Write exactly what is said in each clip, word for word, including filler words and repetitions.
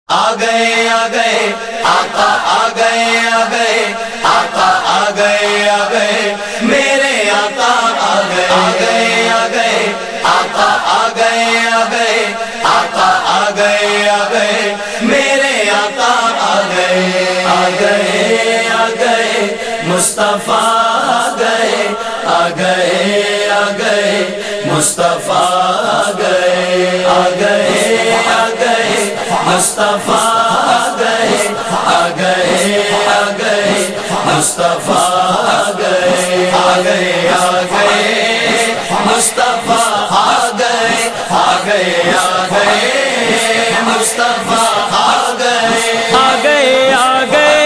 آ گئے آ گئے آقا آ گئے آ گئے آقا آ گئے آ گئے میرے آقا آ گئے آ گئے آ گئے آقا آ گئے آ گئے آقا آ گئے آ گئے میرے آقا آ گئے آ گئے آ گئے مصطفیٰ آ گئے آ گئے آ گئے مصطفیٰ آ گئے آ گئے آ گئے مصطفیٰ آ گئے آ گئے آ گئے مصطفیٰ آ گئے آ گئے آ گئے مصطفیٰ آ گئے آ گئے آ گئے مصطفیٰ آ گئے آ گئے آ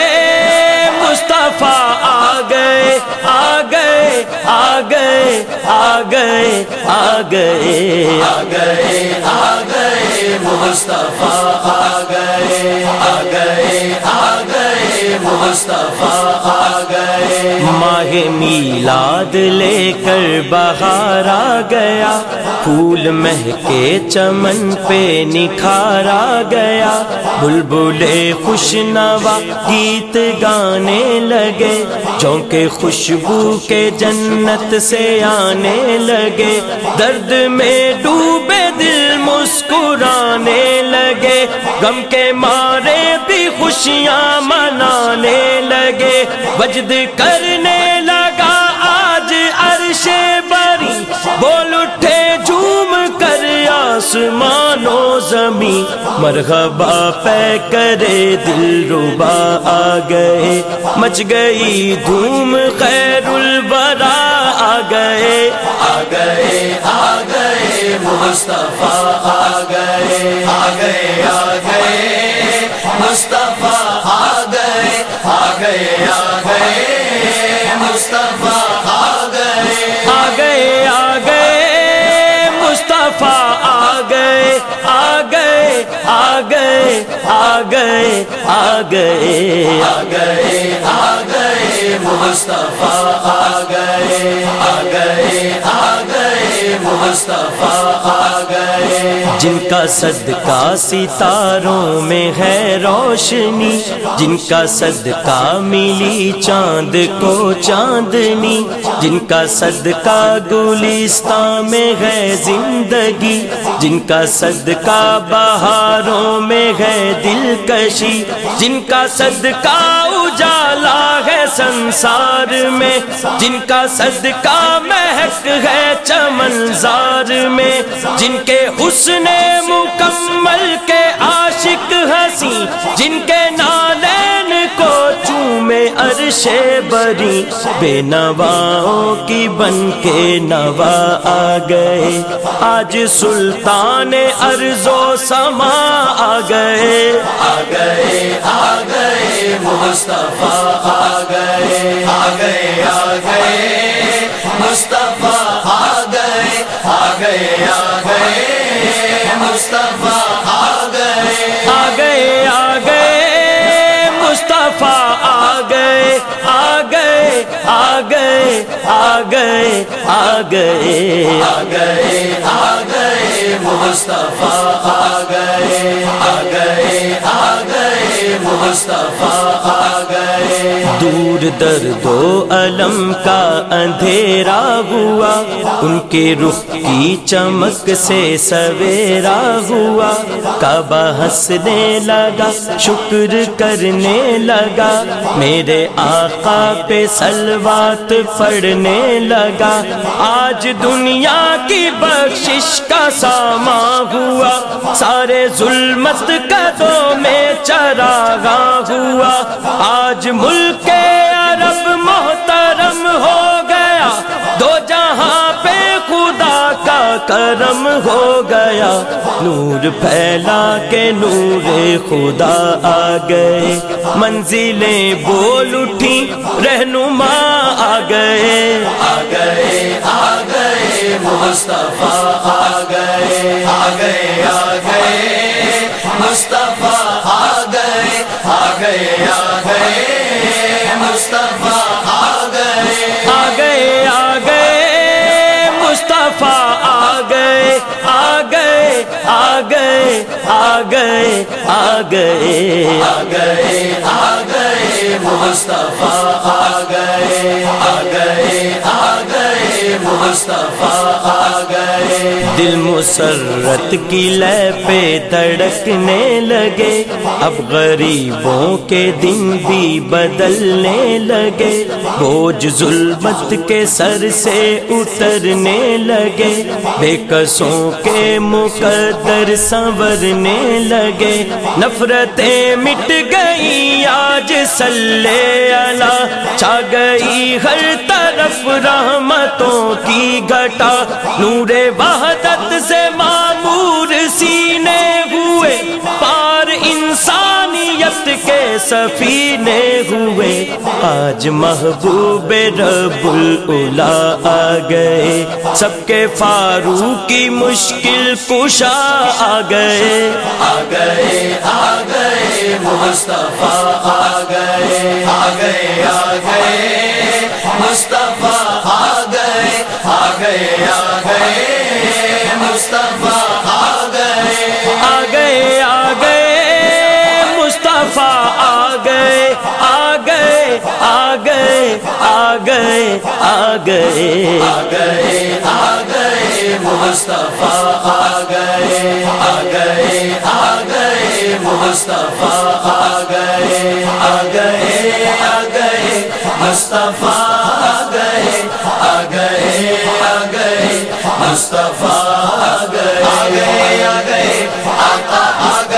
گئے مصطفیٰ آ گئے آ گئے آ گئے آ گئے آ گئے آ گئے آ گئے مصطفیٰ آ گئے آ گئے آ گئے مصطفیٰ آ گئے ماہ میلاد لے کر بہار آ گیا، پھول مہکے چمن پہ نکھار آ گیا، بلبلے خوش نوا گیت گانے لگے، جھونکے خوشبو کے جنت سے آنے لگے، درد میں ڈوبے دل مسکرانے لگے، غم کے مارے بھی خوشیاں منانے لگے، وجد کرنے لگا آج عرش بری، بول اٹھے جھوم کر آسمان و زمین، مرحبا پہ کرے دل ربا آ گئے، مچ گئی دھوم خیر الورا آ گئے آ گئے آ گئے مصطفیٰ آ گئے آ گئے آ گئے مصطفیٰ آ گئے آ گئے آ گئے مصطفیٰ آ گئے آ گئے آ گئے مصطفیٰ آ گئے آ گئے آ گئے آ گئے آ گئے آ گئے آ گئے مصطفیٰ آ گئے آ گئے آ گئے مصطفیٰ آ گئے جن کا صدقہ ستاروں میں ہے روشنی، جن کا صدقہ ملی چاند کو چاندنی، جن کا صدقہ گلستان میں ہے زندگی، جن کا صدقہ بہاروں میں ہے دلکشی، جن کا صدقہ اجالا ہے سنسار میں، جن کا صدقہ مہک ہے چمنزار میں، جن کے حسن مکمل کے عاشق ہنسی، جن کے نالین کو چومے عرش بری، بے نواؤں کی بن کے نوا آ گئے، آج سلطان ارض و سما آ گئے آ گئے آ گئے مصطفیٰ آ گئے آ گئے آ گئے مصطفیٰ آ گئے آ گئے آ گئے مصطفیٰ آ گئے آ گئے آ گئے مصطفیٰ آ گئے آ گئے آ گئے آ گئے آ گئے آ گئے آ گئے مصطفیٰ آ گئے آ گئے آ گئے مصطفیٰ آ گئے دور درد و علم کا اندھیرا ہوا، ان کے رخ کی چمک سے سویرا ہوا، کعبہ ہنسنے لگا شکر کرنے لگا، میرے آقا پہ صلوات پڑھنے لگا، آج دنیا کی بخشش کا سامان ہوا، سارے ظلمت قدوں میں چراغاں ہوا، آج ملک عرب محترم ہو گیا، دو جہاں پہ خدا کا کرم ہو گیا، نور پھیلا کے نور خدا آ گئے، منزلیں بول اٹھی رہنما آ گئے آ گئے آ گئے مصطفیٰ آ گئے آ گئے آ گئے مصطفیٰ آ گئے آ گئے آ گئے مصطفیٰ آ گئے آ گئے آ گئے مصطفیٰ آ گئے آ گئے آ گئے آ آ گئے آ گئے آ گئے آ گئے مصطفیٰ آ گئے آ گئے آ گئے مصطفیٰ آ گئے دل مسرت کی لے پہ دھڑکنے لگے اب غریبوں کے دن بھی بدلنے لگے بوجھ ظلمت کے سر سے اترنے لگے بے کسوں کے مقدر سنورنے لگے نفرتیں مٹ گئی آج صلی اللہ چھا گئی ہر طرف رحمتوں کی گھٹا نور وحدت سے معمور سینے ہوئے پار انسانیت کے سفینے ہوئے آج محبوب رب العلا آ گئے سب کے فاروق کی مشکل کشا آ گئے آ گئے آ گئے مصطفیٰ آ گئے آ گئے آ گئے مصطفیٰ آ گئے آ گئے آ گئے مصطفیٰ آ گئے آ گئے آ گئے مصطفیٰ آ گئے آ گئے آ گئے آ گئے آ گئے آ گئے آ گئے مصطفیٰ آ گئے آ گئے آ گئے مصطفیٰ آ گئے آ گئے آ گئے مصطفیٰ آ گئے آ گئے آ گئے مصطفیٰ آ گئے آ گئے آ گئے آقا آ